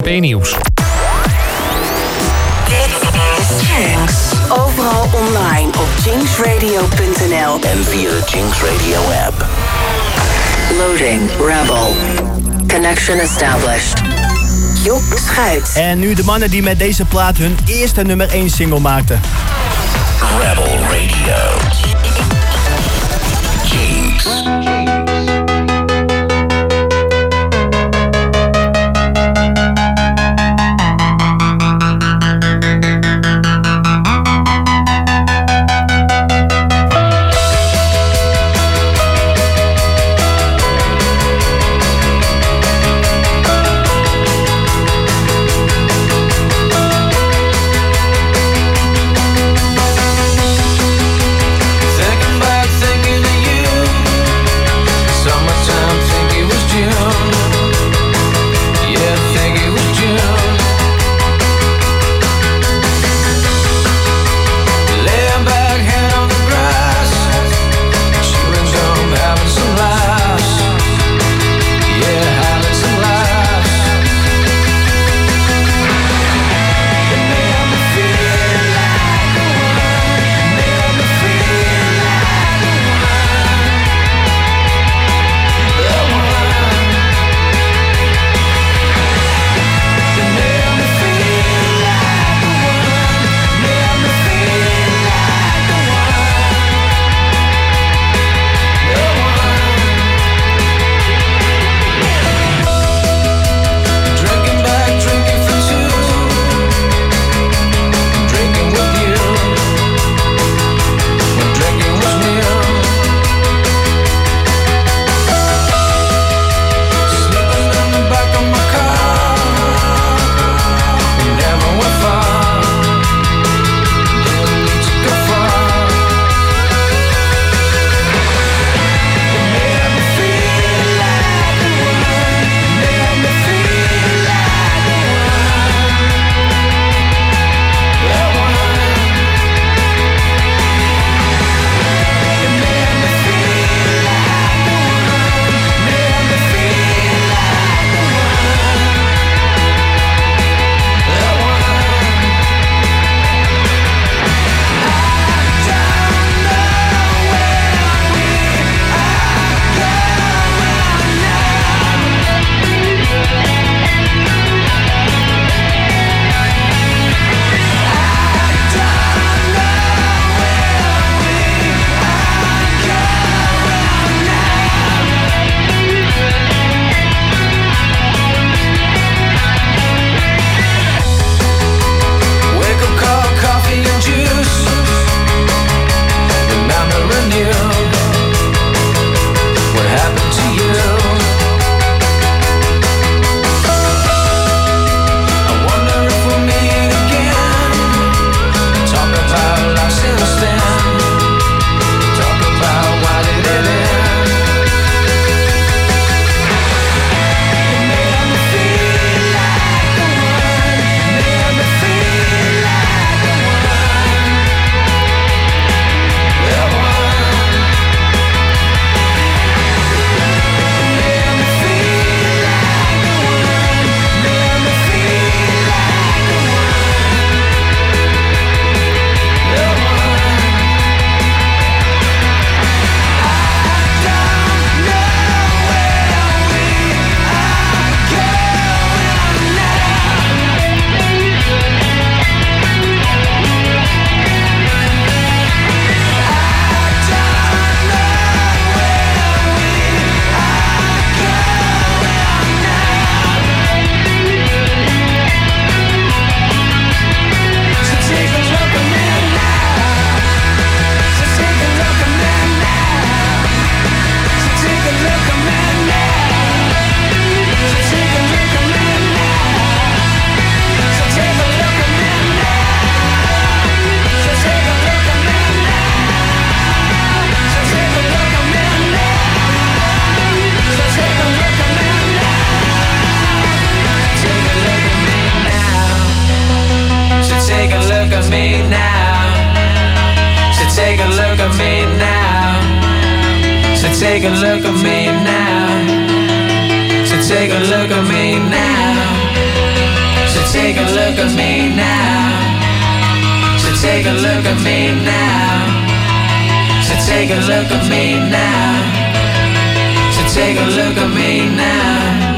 B-nieuws. Dit is Jinx. Overal online op jinxradio.nl en via de Jinx Radio app. Loading Rebel. Connection established. Job Schuit. En nu de mannen die met deze plaat hun eerste nummer 1 single maakten. Rebel Radio. Jinx. take a look at me now. So take a look at me now. look at me now. So take a look at me now. So take a look at me now. So take a look at me now.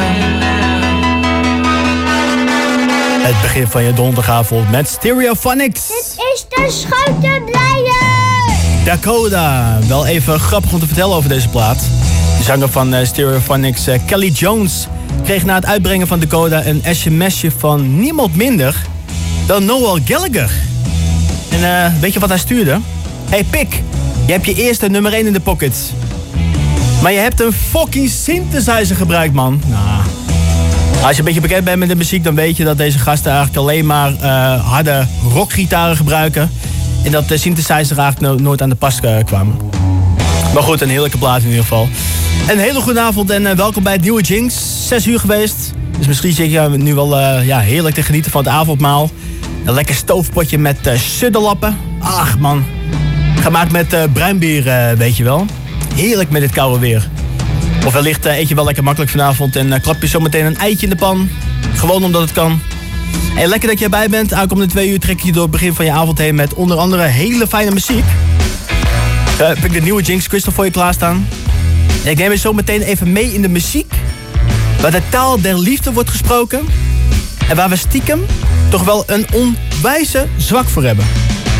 Het begin van je donderdagavond met Stereophonics. Dit is de Schoutenblijer. Dakota. Wel even grappig om te vertellen over deze plaat. De zanger van Stereophonics, Kelly Jones, kreeg na het uitbrengen van Dakota een sms'je van niemand minder dan Noel Gallagher. En weet je wat hij stuurde? Hey Pik, je hebt je eerste nummer 1 in de pockets. Maar je hebt een fucking synthesizer gebruikt, man. Nou, als je een beetje bekend bent met de muziek, dan weet je dat deze gasten eigenlijk alleen maar harde rockgitaren gebruiken. En dat de synthesizer eigenlijk nooit aan de pas kwamen. Maar goed, een heerlijke plaat in ieder geval. Een hele goede avond en welkom bij het nieuwe Jinx. 6 uur geweest. Dus misschien zit je nu wel heerlijk te genieten van het avondmaal. Een lekker stoofpotje met sudderlappen. Ach man. Gemaakt met bruinbier, weet je wel. Heerlijk met dit koude weer. Of wellicht eet je wel lekker makkelijk vanavond en klap je zometeen een eitje in de pan. Gewoon omdat het kan. Hey, lekker dat je erbij bent. Aankomende 2 uur trek je door het begin van je avond heen met onder andere hele fijne muziek. Heb ik de nieuwe Jinx Crystal voor je klaarstaan. En ik neem je zo meteen even mee in de muziek. Waar de taal der liefde wordt gesproken. En waar we stiekem toch wel een onwijze zwak voor hebben.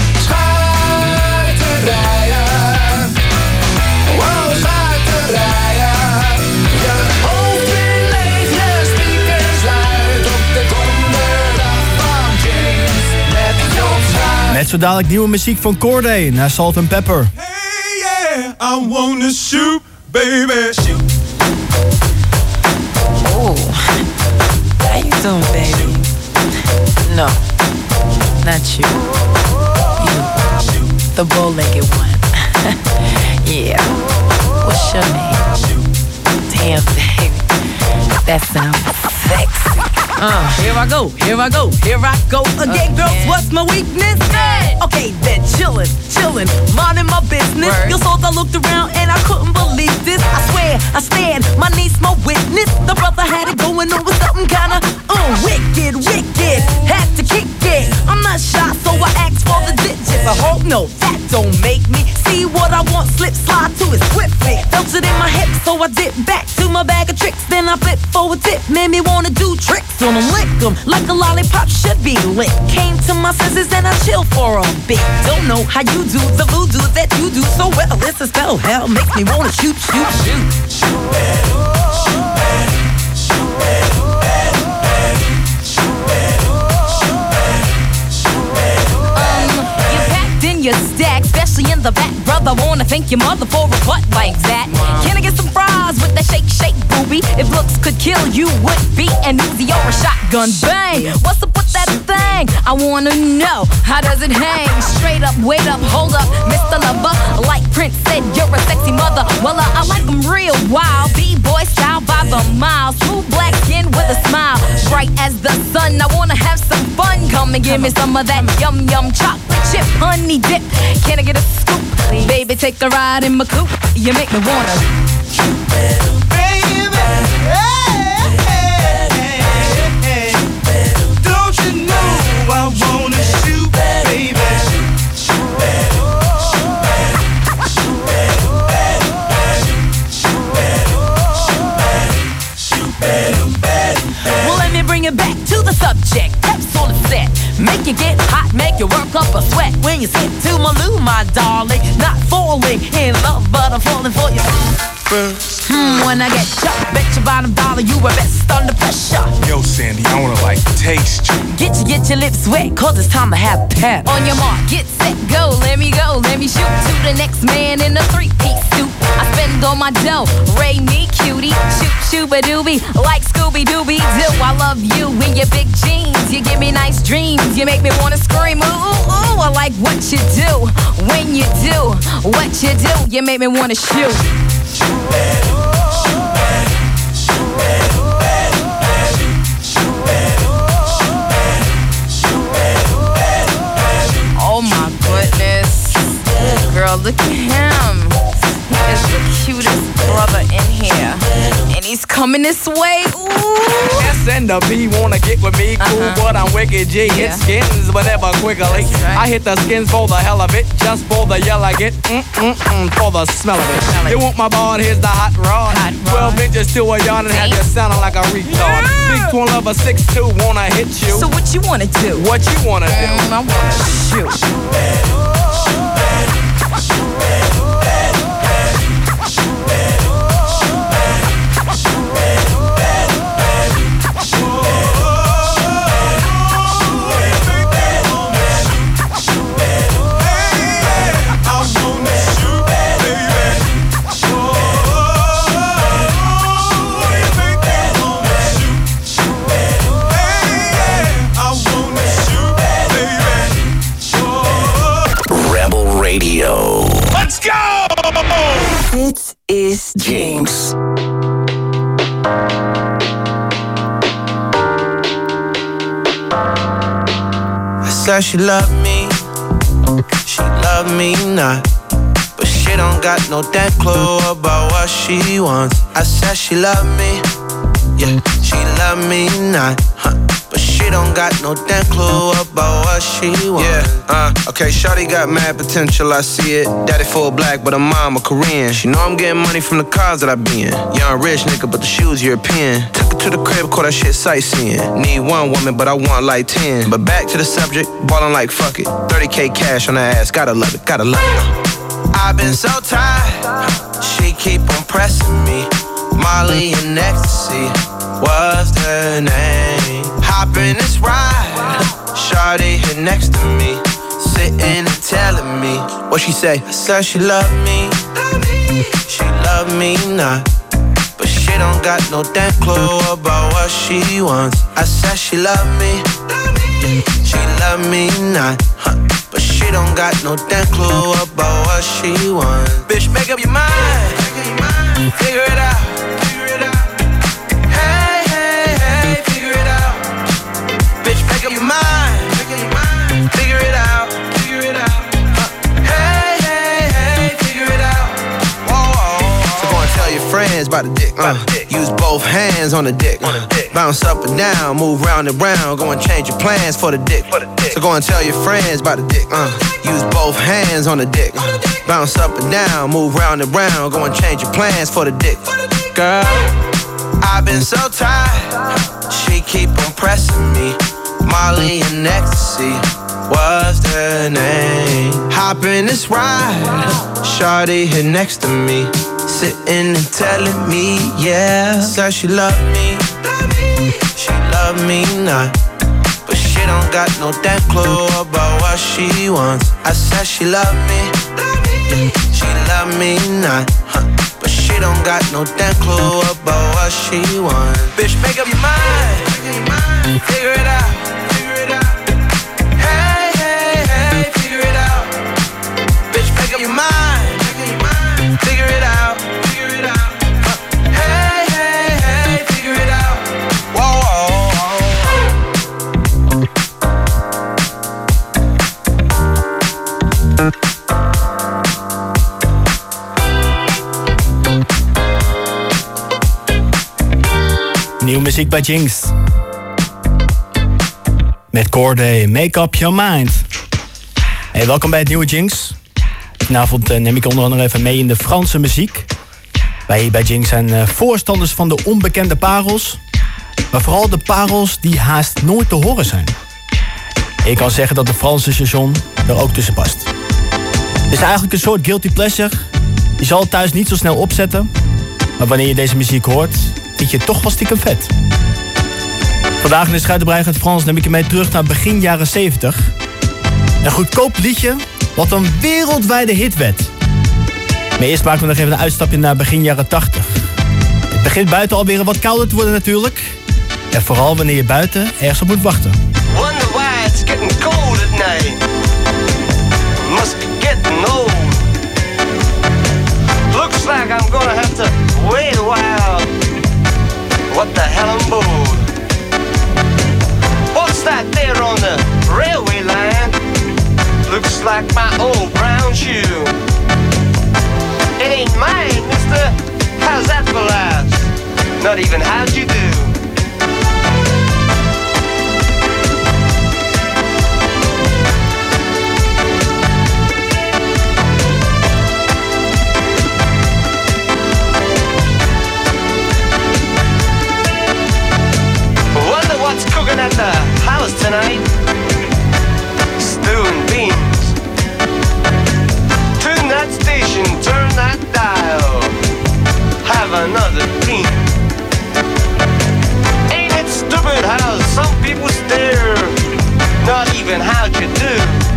Schijterijen. Wow, schijterijen. Je hoofd in leeg, je speakers luid op de donderdag van Jinx. Met Job Schuit. Met zo dadelijk nieuwe muziek van Corday naar Salt and Pepper. Hey yeah, I wanna shoot, baby, shoot. Oh, how you doing, baby? No, not you. You, the bow-legged one. Yeah. What's your name? Damn, baby, that sounds sexy. Here I go, here I go, here I go again, girls. What's my weakness? Okay, then chillin', minding my business. Your souls, I looked around and I couldn't believe this. I swear, I stand, my niece, my witness. The brother had it going on with something kinda wicked. Had to kick it. I'm not shy, so I asked for the digits. I hope no, that don't make me see what I want. Slip, slide to it swiftly. Felt it in my hips, so I dip back to my bag of tricks. Then I flip for a tip, made me wanna do tricks on them, lick them like a lollipop should be lit. Came to my senses and I chill for a bit. Don't know how you do the voodoo that you do so well. It's a spell, hell makes me wanna shoot. Your stack, especially in the back, brother. Wanna thank your mother for a butt like that. Can I get some fries with that shake, booby? If looks could kill you, would be an Uzi or a shotgun. Bang! What's up with that thing? I wanna know, how does it hang? Straight up, wait up, hold up, Mr. Lover. Like Prince said, you're a sexy mother. Well, I like them real wild. B-boy style by the mile. Smooth black skin with a smile. Bright as the sun, I wanna have some fun. Come and give me some of that yum chocolate chip honey dip. Can I get a scoop? Baby, take a ride in my coupe. You make me wanna. Baby, hey, don't you know I wanna shoot, baby. Well, let me bring it back to the subject. Peps on the set. Make you get hot, make you work up a sweat. When you sit to my loo, my darling. Not falling in love, but I'm falling for you. When I get jumped, bet your bottom dollar you were best under pressure. Yo, Sandy, I wanna like taste you. Get your lips wet, cause it's time to have pep. On your mark, get set, go, let me shoot to the next man in a 3-piece suit. I spend all my dough, Ray me cutie, shoot-a-doobie, like Scooby-Dooby-Doo. I love you in your big jeans, you give me nice dreams, you make me wanna scream, ooh, I like what you do, when you do, what you do, you make me wanna shoot. Oh my goodness, girl, look at him. He is the cutest brother in here, and ladies coming this way. Ooh. S and the P wanna get with me, cool, but I'm wicked G. Hit skins, but never quickly. Right. I hit the skins for the hell of it, just for the yell I get, for the smell of it. You want my bond? Here's the hot rod. 12 inches to a yard and have you sounding like a retard. Big twin lover 6'2", wanna hit you. So what you wanna do? What you wanna do? I wanna shoot. Radio. Let's go! This is Jinx. I said she loved me not, but she don't got no damn clue about what she wants. I said she loved me, yeah, she loved me not, but she don't got no damn clue about what she wants. Okay, shawty got mad potential, I see it. Daddy full black, but her mama Korean. She know I'm getting money from the cars that I be in. Young rich nigga, but the shoes European. Took her to the crib, call that shit sightseeing. Need one woman, but I want like 10. But back to the subject, ballin' like fuck it. 30K cash on her ass, gotta love it, gotta love it. I've been so tired, she keep on pressing me. Molly and ecstasy, what's the name? Hop in this ride, shawty here next to me, sitting and telling me what she say. I said she love me, she love me not, but she don't got no damn clue about what she wants. I said she love me, she love me not, but she don't got no damn clue about what she wants. Bitch, make up your mind, figure it out. Make up your mind, figure it out, hey, figure it out. Whoa. So go and tell your friends about the dick, use both hands on the dick, bounce up and down, move round and round, go and change your plans for the dick. So go and tell your friends about the dick, use both hands on the dick, bounce up and down, move round and round, go and change your plans for the dick. Girl, I've been so tired, she keep on pressing me. Molly and ecstasy, what's the name? Hop in this ride, shawty here next to me, sitting and telling me, yeah. Said she loved me, she loved me not, but she don't got no damn clue about what she wants. I said she loved me, she loved me not, but she don't got no damn clue about what she wants. Bitch, make up your mind, figure it out. Your mind, figure it out, hey, figure it out, Nieuwe muziek bij Jinx. Met Corday, Make Up Your Mind. Hey, welkom bij het nieuwe Jinx. Vanavond neem ik onder andere even mee in de Franse muziek. Wij hier bij Jinx zijn voorstanders van de onbekende parels. Maar vooral de parels die haast nooit te horen zijn. Ik kan zeggen dat de Franse chanson er ook tussen past. Het is eigenlijk een soort guilty pleasure. Je zal het thuis niet zo snel opzetten. Maar wanneer je deze muziek hoort, vind je het toch wel stiekem vet. Vandaag in de Schuitenbrei uit Frans neem ik je mee terug naar begin jaren 70. Een goedkoop liedje wat een wereldwijde hit werd. Maar eerst maken we nog even een uitstapje naar begin jaren 80. Het begint buiten alweer wat kouder te worden natuurlijk. En vooral wanneer je buiten ergens op moet wachten. Wonder why it's getting cold at night. Must be getting old. Looks like I'm gonna have to wait a while. What the hell I'm bored. What's that there on the railway line? Looks like my old brown shoe. It ain't mine, mister. How's that for last? not even how'd you do. Wonder what's cooking at the house tonight? Stew and beans. Tune that station, turn that dial. Have another dream. Ain't it stupid how some people stare? Not even how'd you do.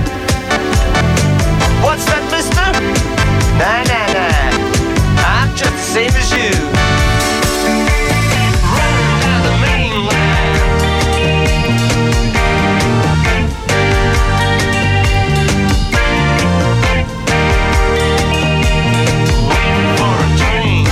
What's that, mister? Nah, nah, nah, I'm just the same as you. Rolling down the main line. Waiting for a train.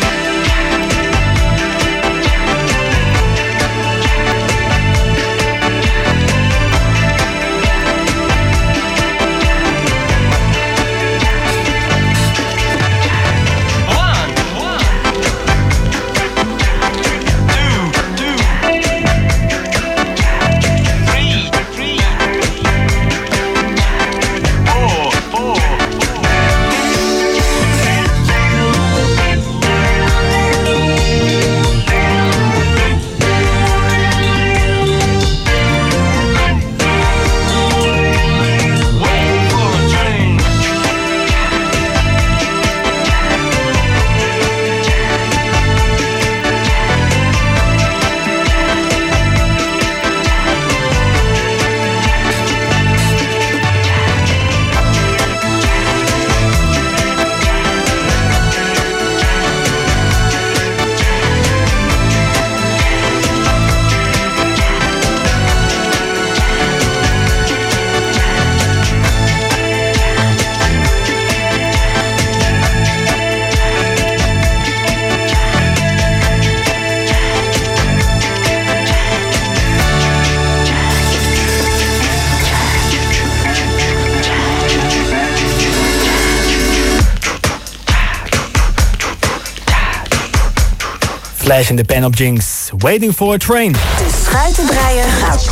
Flash in the Pen op Jinx. Waiting for a train. De Schuitendraaier gaat.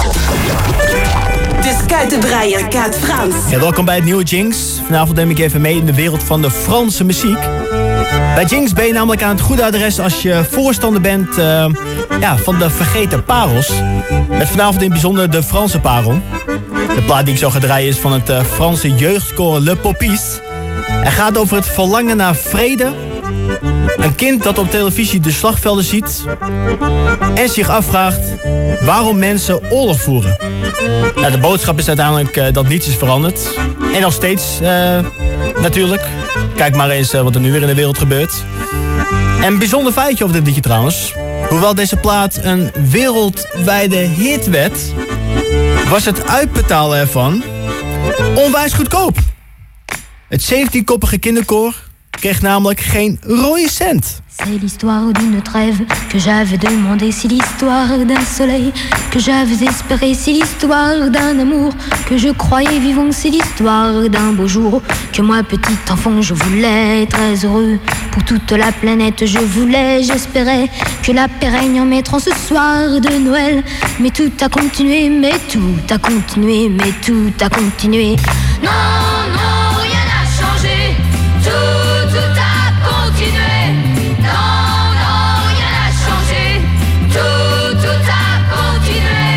De Schuitendraaier gaat Frans. Ja, welkom bij het nieuwe Jinx. Vanavond neem ik even mee in de wereld van de Franse muziek. Bij Jinx ben je namelijk aan het goede adres als je voorstander bent van de vergeten parels. Met vanavond in het bijzonder de Franse parel. De plaat die ik zo ga draaien is van het Franse jeugdkoor Le Poppies. Het gaat over het verlangen naar vrede. Een kind dat op televisie de slagvelden ziet en zich afvraagt waarom mensen oorlog voeren. Nou, de boodschap is uiteindelijk dat niets is veranderd. En nog steeds natuurlijk. Kijk maar eens wat er nu weer in de wereld gebeurt. En een bijzonder feitje over dit liedje trouwens. Hoewel deze plaat een wereldwijde hit werd, was het uitbetalen ervan onwijs goedkoop. Het 17-koppige kinderkoor kreeg namelijk geen rode cent. C'est l'histoire d'une trêve que j'avais demandé, c'est l'histoire d'un soleil que j'avais espéré, c'est l'histoire d'un amour que je croyais vivant, c'est l'histoire d'un beau jour que moi petit enfant je voulais très heureux pour toute la planète, je voulais, j'espérais que la paix règne en mettant ce soir de Noël, mais tout a continué, mais tout a continué, mais tout a continué. Non, non, rien n'a changé, tout a continué. Non, non, rien n'a changé, tout a continué.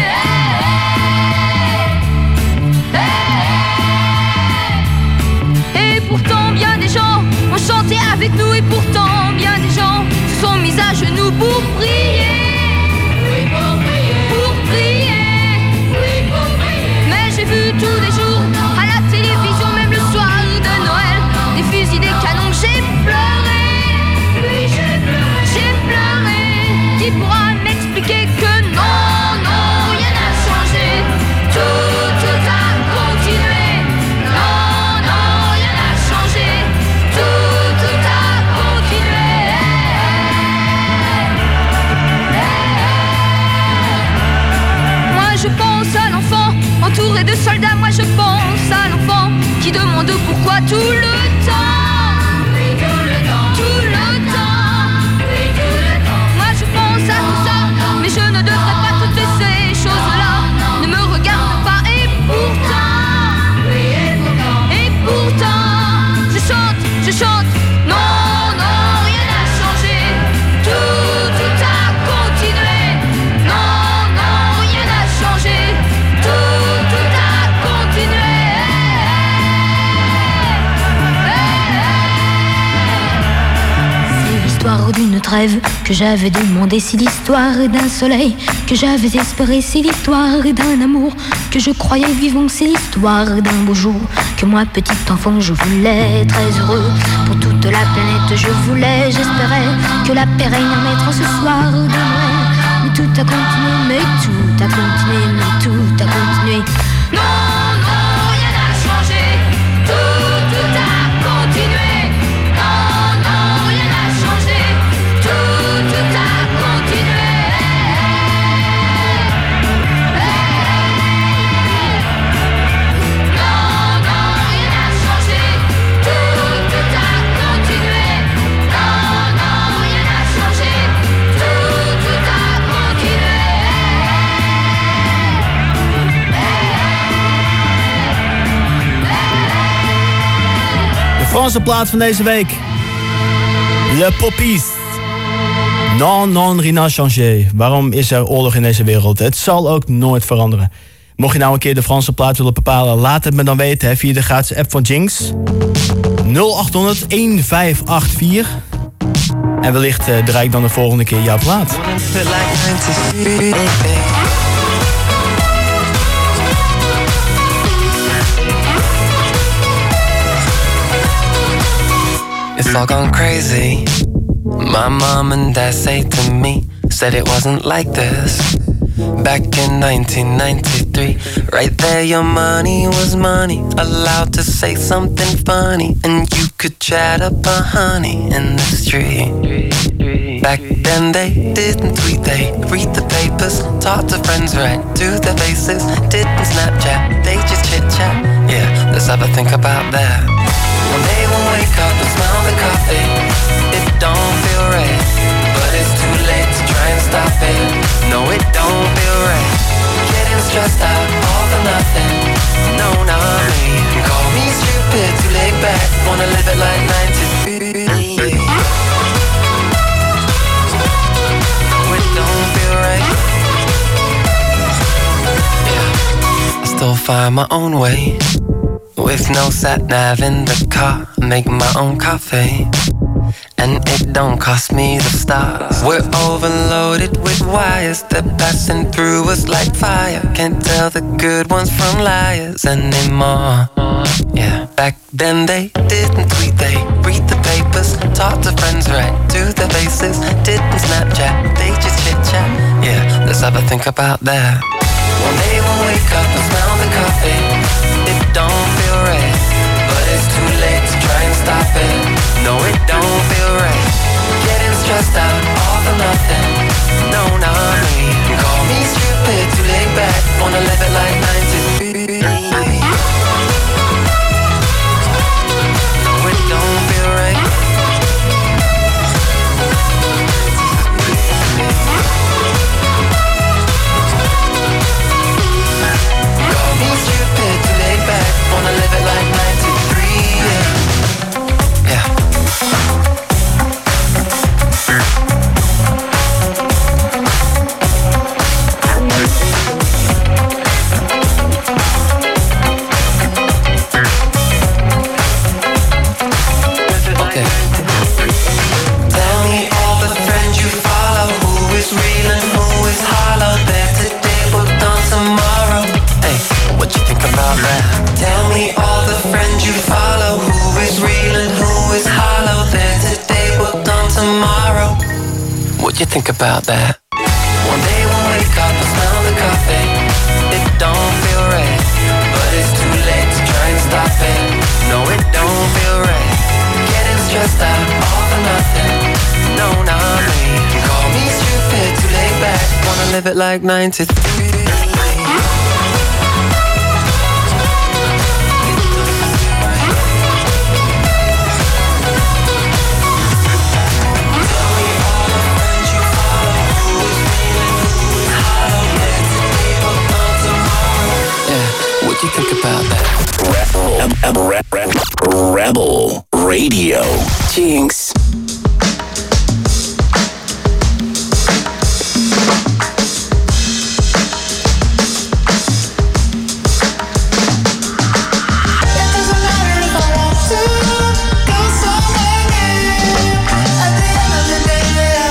Et pourtant bien des gens ont chanté avec nous, et pourtant bien des gens se sont mis à genoux pour prier. Oui, pour prier. Pour prier. Oui, pour prier. Mais j'ai vu tous les jours à la télévision, même le soir de Noël, des fusils, des canons, j'ai pleuré. Oui, j'ai pleuré. J'ai pleuré. Qui pourra m'expliquer que non, non, rien n'a changé, tout a continué. Non, non, rien n'a changé, tout a continué. Moi je pense à l'enfant entouré de soldats, moi je pense à l'enfant qui demande pourquoi tout le temps. Oui, tout le temps. Tout le temps. Oui, tout le temps. rêve que j'avais demandé, si l'histoire d'un soleil que j'avais espéré, si l'histoire d'un amour que je croyais vivant, si l'histoire d'un beau jour que moi, petit enfant, je voulais très heureux. Pour toute la planète, je voulais, j'espérais que la paix règne un maître ce soir de Noël. Mais tout a continué, mais tout a continué, mais tout a continué. Non, non, rien n'a changé. Tout a continué. Non, non, rien n'a changé. Tout a continué. Non, non, rien n'a changé. Tout a continué. Non, non, rien n'a changé. Tout a continué. De Franse plaat van deze week. Le Poppies. Non, non, rien n'a changé. Waarom is er oorlog in deze wereld? Het zal ook nooit veranderen. Mocht je nou een keer de Franse plaat willen bepalen, laat het me dan weten hè, via de gratis app van Jinx. 0800 1584. En wellicht draai ik dan de volgende keer jouw plaat. It's all gone crazy. My mom and dad say to me, said it wasn't like this back in 1993. Right there your money was money, allowed to say something funny, and you could chat up a honey in the street. Back then they didn't tweet, they read the papers, talk to friends right to their faces, didn't Snapchat, they just chit chat. Yeah, let's have a think about that. One day we'll wake up and smell the coffee. It don't feel right, but it's too late to try and stop it. No, it don't feel right. Getting stressed out, all for nothing. No, not me. Call me stupid, too laid back. Wanna live it like 93. No, it don't feel right. Yeah, I still find my own way. With no sat-nav in the car, make my own coffee. And it don't cost me the stars. We're overloaded with wires, they're passing through us like fire. Can't tell the good ones from liars anymore. Yeah, back then they didn't tweet, they read the papers, talk to friends right to their faces, didn't Snapchat, they just chit-chat. Yeah, let's have a think about that. One day we'll wake up and smell the coffee. It don't feel right, but it's too late to try and stop it. No, it don't feel right. Getting stressed out, all for nothing. No, not me. Call me stupid, too laid back. Wanna live it like 93. No, it don't feel right. Call me stupid, too laid back. Wanna live it like 93, yeah. Yeah. Okay. Tell me all the friends you follow, who is real and who is hollow. There today, but done tomorrow. Hey, what you think about that? Tell me all the friends you follow, who is real and who is hollow. There today, but done tomorrow. What you think about that? One day we'll wake up and smell the coffee. It don't feel right, but it's too late to try and stop it. No, it don't feel right. Getting stressed out, all for nothing. No, not me. Call me stupid, too laid back. Wanna live it like 93. What do you think about that? Rebel Radio. Jinx. Go somewhere new. At the end of the day,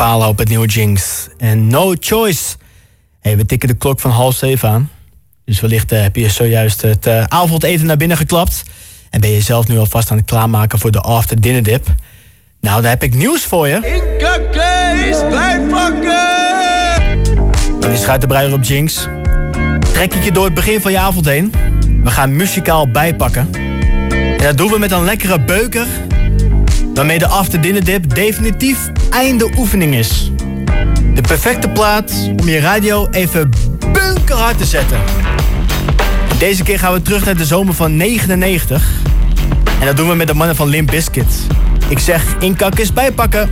Impala op het nieuwe Jinx. En No Choice. Hey, we tikken de klok van 6:30 aan. Dus wellicht heb je zojuist het avondeten naar binnen geklapt. En ben je zelf nu alvast aan het klaarmaken voor de after dinner dip. Nou, daar heb ik nieuws voor je. Inca Kees, bijpakken! Dan is Schuitenbreier op Jinx. Trek ik je door het begin van je avond heen. We gaan muzikaal bijpakken. En dat doen we met een lekkere beuker. Waarmee de after dinner dip definitief einde oefening is. De perfecte plaat om je radio even bunkerhard te zetten. Deze keer gaan we terug naar de zomer van 99. En dat doen we met de mannen van Limp Bizkit. Ik zeg, inkakkers bijpakken.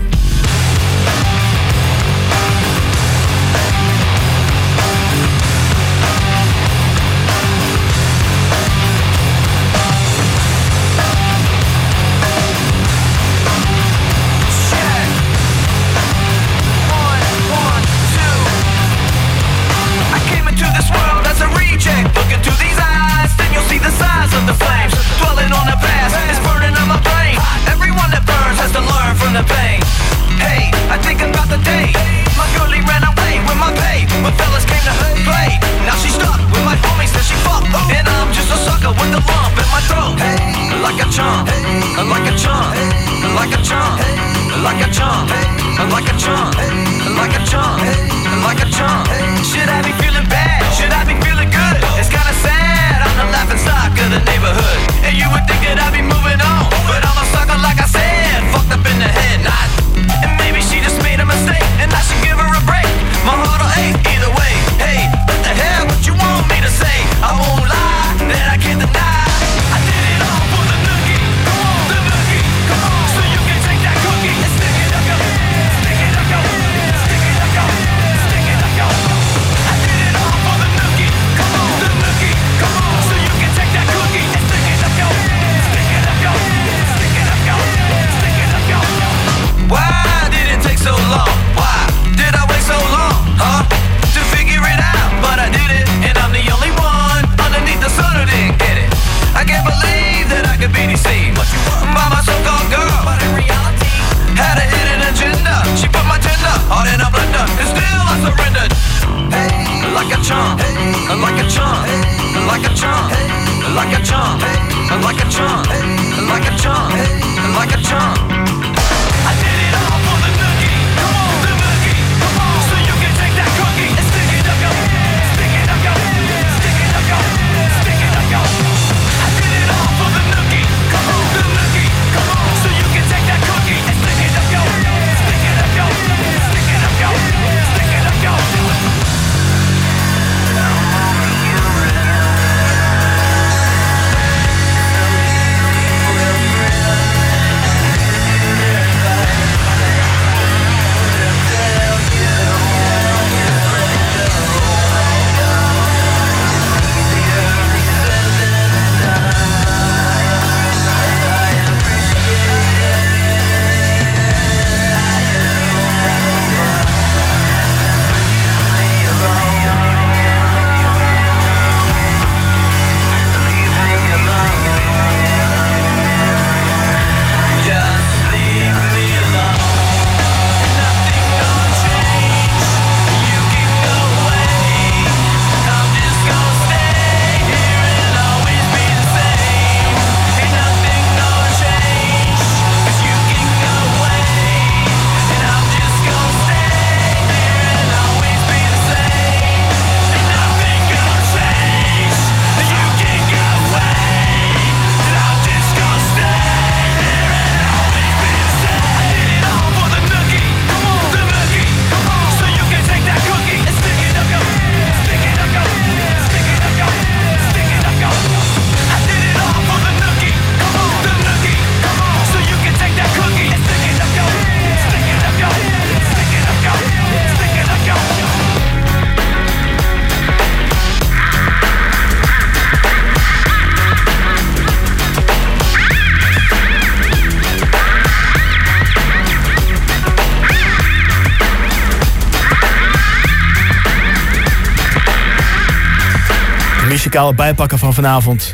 muzikale bijpakken van vanavond.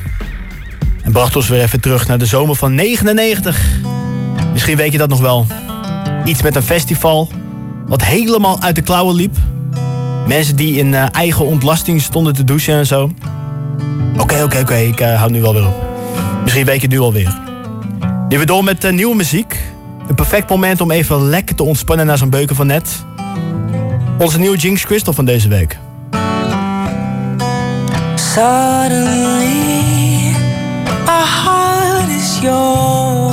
En bracht ons weer even terug naar de zomer van 99. Misschien weet je dat nog wel. Iets met een festival. wat helemaal uit de klauwen liep. Mensen die in eigen ontlasting stonden te douchen en zo. Oké, ik hou nu wel weer op. Misschien weet je het nu alweer. Nu weer door met nieuwe muziek. Een perfect moment om even lekker te ontspannen na zo'n beuken van net. Onze nieuwe Jinx Crystal van deze week. Suddenly, my heart is yours.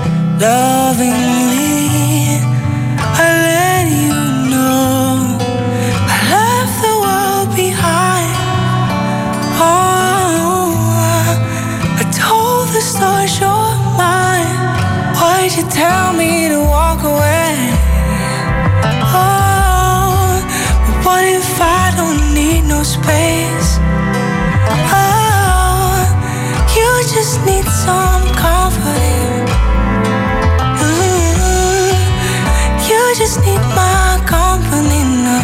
Lovingly, I let you know I left the world behind. Oh, I told the stars you're mine. Why'd you tell me to walk away? Oh, but what if I don't need no space? Oh, you just need some comforting. You just need my company now.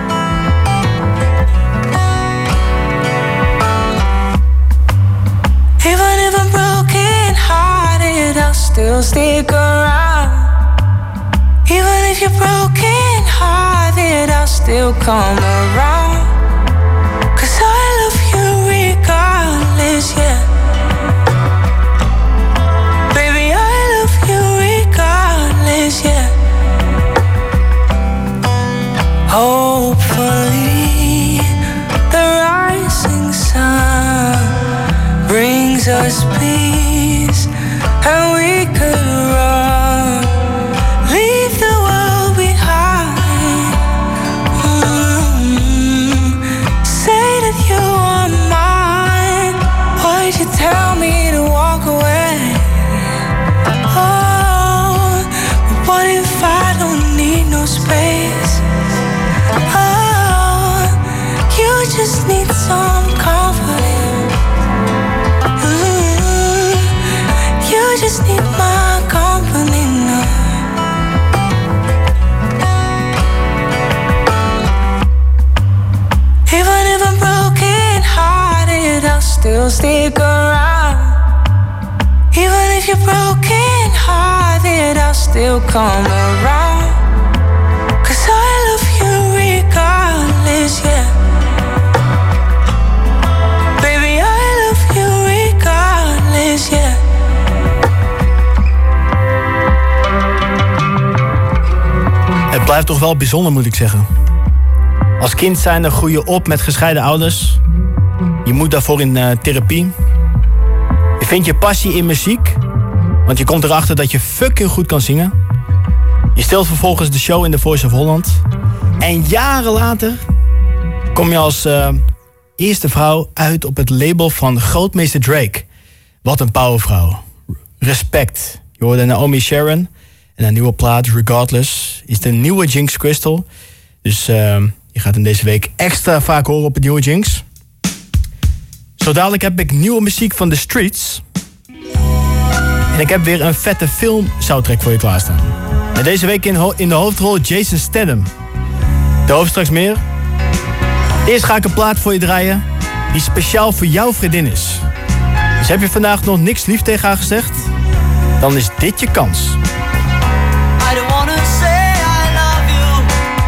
Even if I'm broken hearted, I'll still stick around. Even if you're broken hearted, I'll still come around. 'Cause I love you regardless, yeah. Baby, I love you regardless, yeah. Hopefully, the rising sun brings us peace, and we could run, leave the world behind. Say that you are mine. Why'd you tell me to walk away? Oh, but what if I don't need no space? Oh, you just need some comforting. You just need my company now. Even if I'm broken hearted, I'll still stick around. Even if you're broken hearted, I'll still come around. 'Cause I love you regardless, yeah. Baby, I love you regardless, yeah. Het blijft toch wel bijzonder, moet ik zeggen. Als kind zijnde groei je op met gescheiden ouders. Je moet daarvoor in therapie. Je vindt je passie in muziek, want je komt erachter dat je fucking goed kan zingen. Je stelt vervolgens de show in The Voice of Holland. En jaren later kom je als eerste vrouw uit op het label van grootmeester Drake. Wat een powervrouw. Respect. Je hoorde Naomi Sharon. En haar nieuwe plaat, Regardless, is de nieuwe Jinx Crystal. Dus je gaat hem deze week extra vaak horen op het nieuwe Jinx. Zo dadelijk heb ik nieuwe muziek van The Streets. En ik heb weer een vette film soundtrack voor je klaarstaan. En deze week in de hoofdrol Jason Statham. Daarover straks meer. Eerst ga ik een plaat voor je draaien die speciaal voor jouw vriendin is. Dus heb je vandaag nog niks lief tegen haar gezegd? Dan is dit je kans. I don't wanna say I love you.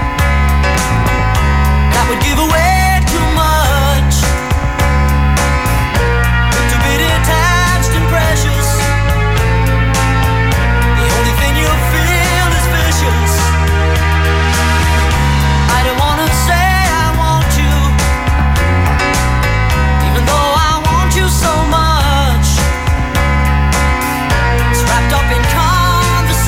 That would give away too much. To be detached and precious. The only thing you feel is vicious. I don't wanna say I want you, even though I want you so much. It's wrapped up in conversation.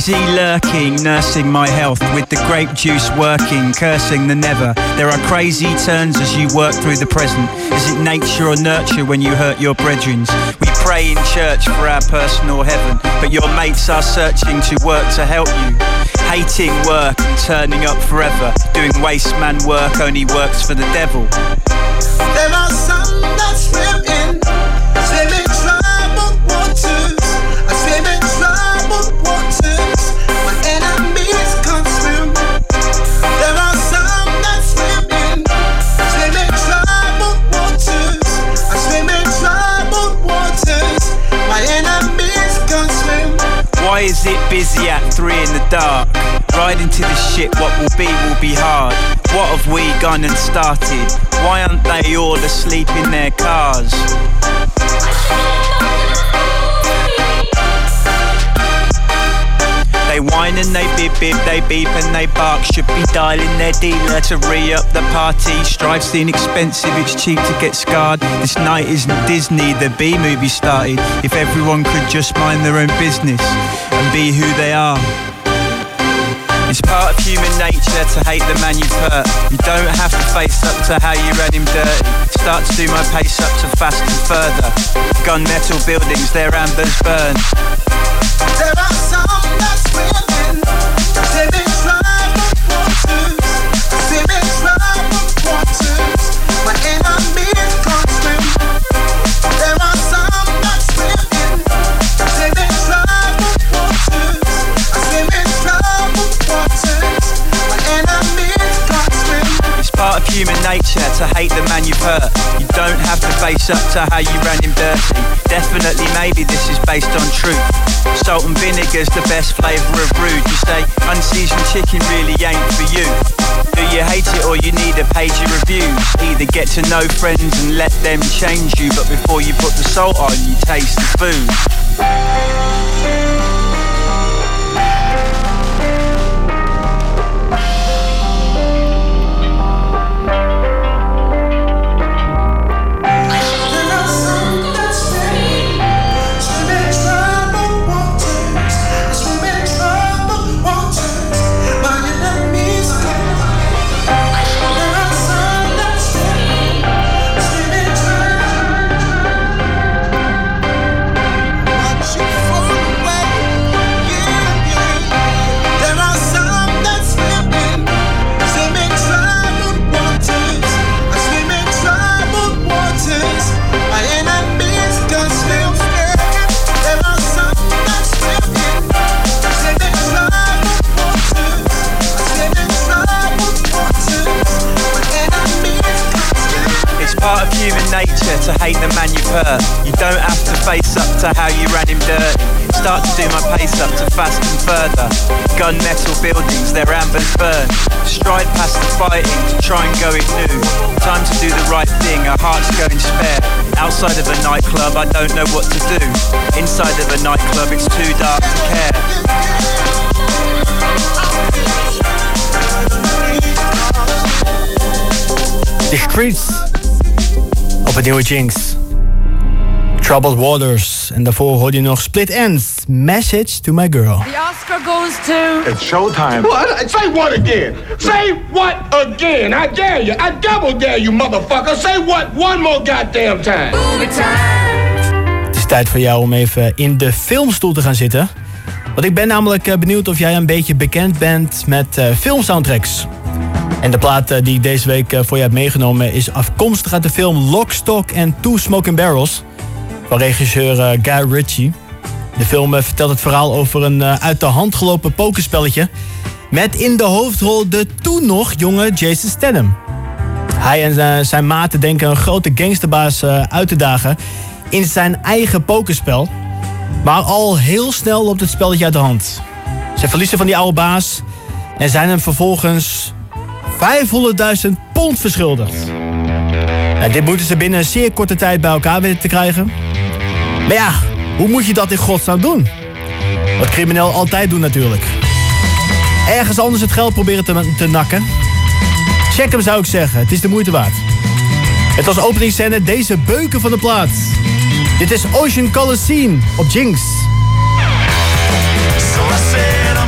busy lurking, nursing my health with the grape juice working, cursing the never. There are crazy turns as you work through the present. Is it nature or nurture when you hurt your brethren? We pray in church for our personal heaven, but your mates are searching to work to help you. Hating work and turning up forever, doing waste man work only works for the devil. There are some that swim in troubled waters. I swim in troubled waters. My enemies can't swim. There are some that swim in troubled waters. I swim in troubled waters. My enemies can't swim. Why is it busy at 3 in the dark? Riding to the shit, what will be hard. What have we gone and started? Why aren't they all asleep in their cars? They whine and they bip, they beep and they bark. Should be dialing their dealer to re-up the party. Strive's inexpensive, it's cheap to get scarred. This night isn't Disney, the B-movie started. If everyone could just mind their own business and be who they are. It's part of human nature to hate the man you've hurt. You don't have to face up to how you ran him dirty. Start to do my pace up to fast and further. Gunmetal buildings, their ambers burn. There are some that swim in troubled waters. Swim in troubled waters. My enemies can't swim. There are some that swim in troubled waters. I swim in troubled waters. My enemies can't swim. It's part of human nature to hate the man you've hurt. You don't have to face up to how you ran him dirty. Definitely, maybe this is based on truth. Salt and vinegar's the best flavour of rude. You say unseasoned chicken really ain't for you. Do you hate it or you need a page of reviews? Either get to know friends and let them change you, but before you put the salt on, you taste the food. Nature to hate the man you've hurt. You don't have to face up to how you ran him dirty. Start to do my pace up to fast and further. Gunmetal buildings, their ambers burn. Stride past the fighting to try and go it new. Time to do the right thing, our hearts going spare. Outside of a nightclub, I don't know what to do. Inside of a nightclub, it's too dark to care. The Streets op het nieuwe Jinx. Troubled Waters. En daarvoor hoorde je nog Split Ends. Message to my girl. The Oscar goes to... It's showtime. What? Say what again? Say what again? I dare you. I double dare you, motherfucker. Say what one more goddamn time. Het is tijd voor jou om even in de filmstoel te gaan zitten. Want ik ben namelijk benieuwd of jij een beetje bekend bent met filmsoundtracks. En de plaat die ik deze week voor je heb meegenomen is afkomstig uit de film Lock, Stock and Two Smoking Barrels van regisseur Guy Ritchie. De film vertelt het verhaal over een uit de hand gelopen pokerspelletje met in de hoofdrol de toen nog jonge Jason Statham. Hij en zijn maten denken een grote gangsterbaas uit te dagen in zijn eigen pokerspel. Maar al heel snel loopt het spelletje uit de hand. Ze verliezen van die oude baas en zijn hem vervolgens $500.000 verschuldigd. Nou, dit moeten ze binnen een zeer korte tijd bij elkaar weten te krijgen. Maar ja, hoe moet je dat in godsnaam doen? Wat crimineel altijd doen natuurlijk. Ergens anders het geld proberen te nakken. Check hem, zou ik zeggen. Het is de moeite waard. Het als openingsscène deze beuken van de plaat. Dit is Ocean Coliseum op Jinx. So I said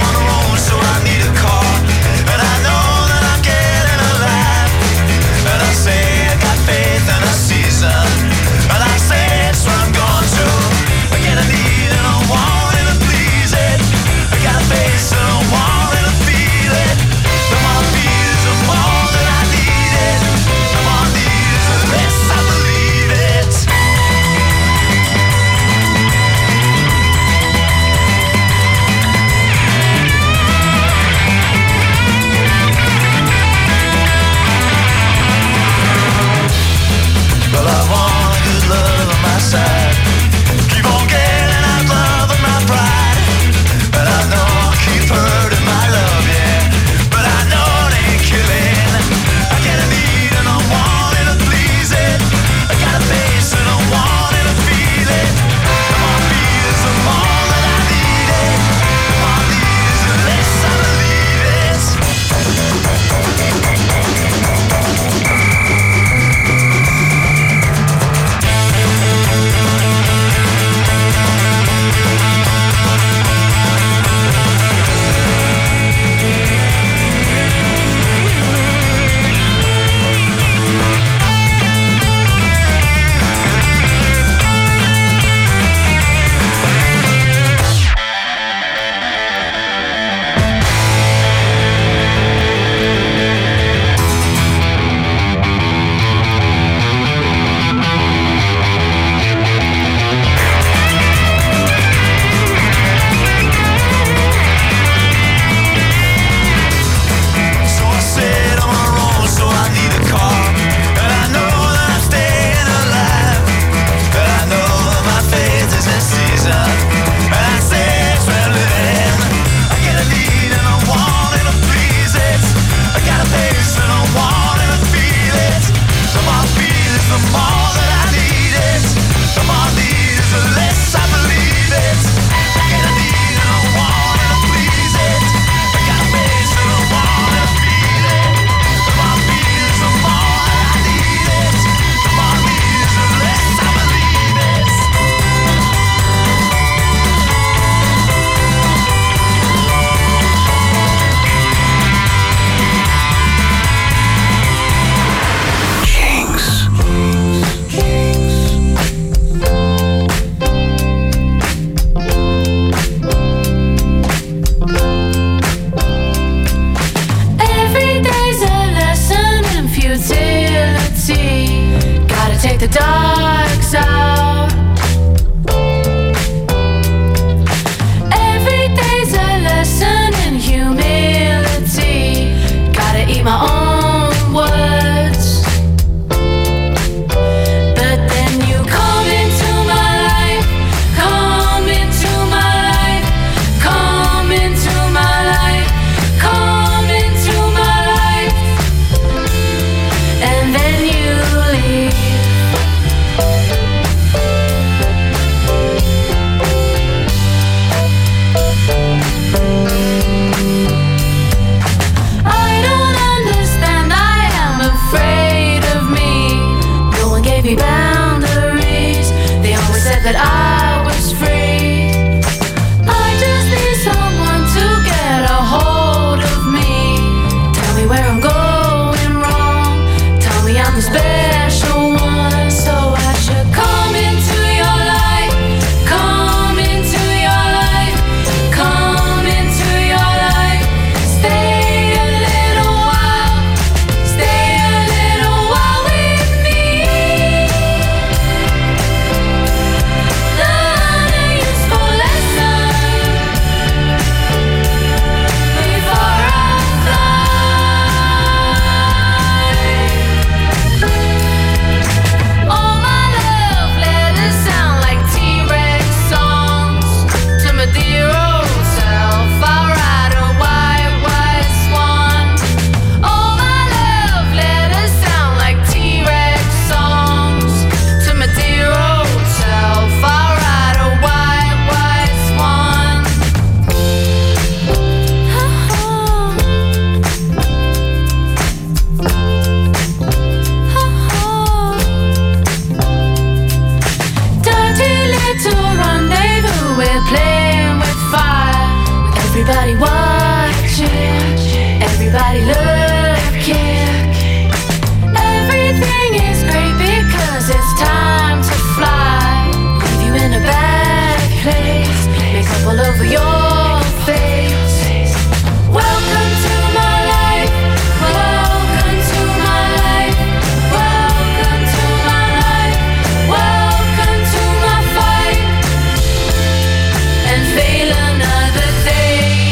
everybody looking. Everything is great because it's time to fly. Leave you in a bad place, makeup all over your face. Welcome to my life. Welcome to my life. Welcome to my life. Welcome to my fight. And fail another day.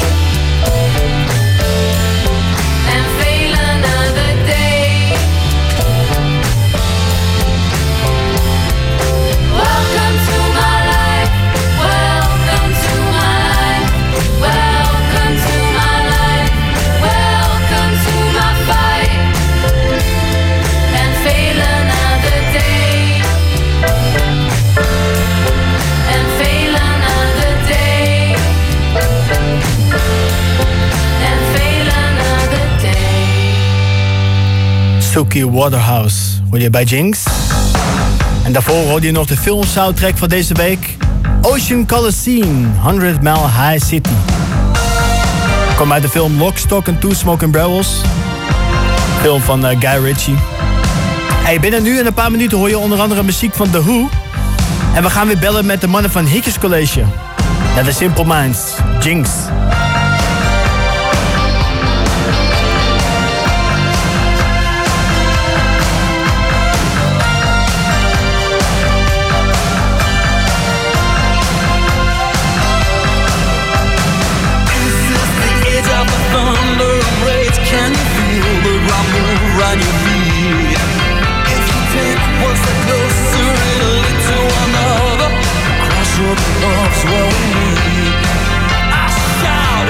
And fail another day. Welcome to my life. Welcome to my life. Welcome to my life. Welcome to my fight. And fail another day. And fail another day. And fail another day. Suki Waterhouse hoor je bij Jinx. En daarvoor hoorde je nog de filmsoundtrack van deze week. Ocean Coliseum, 100 Mile High City. Kwam uit de film Lock, Stock and Two Smoking Barrels. Film van Guy Ritchie. Hey, binnen nu in een paar minuten hoor je onder andere muziek van The Who. En we gaan weer bellen met de mannen van Hitjes College. Naar de Simple Minds, Jinx. Can you feel the ground move around your feet? If you take one step closer, it'll lead to another. Crossroads love's where we meet. I shout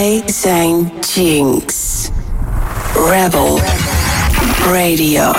Wij zijn Jinx. Rebel Radio.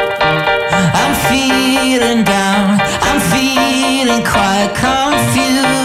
feeling down, I'm feeling quite confused.